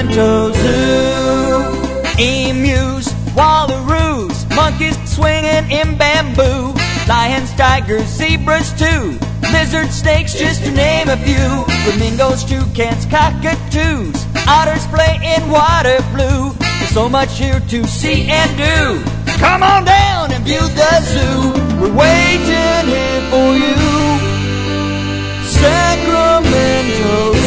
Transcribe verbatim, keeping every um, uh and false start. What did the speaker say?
Sacramento Zoo. Emus, wallaroos, monkeys swinging in bamboo, lions, tigers, zebras too, lizards, snakes, just to name a few. Flamingos, toucans, cockatoos, otters play in water blue. There's so much here to see and do. Come on down and view the zoo. We're waiting here for you. Sacramento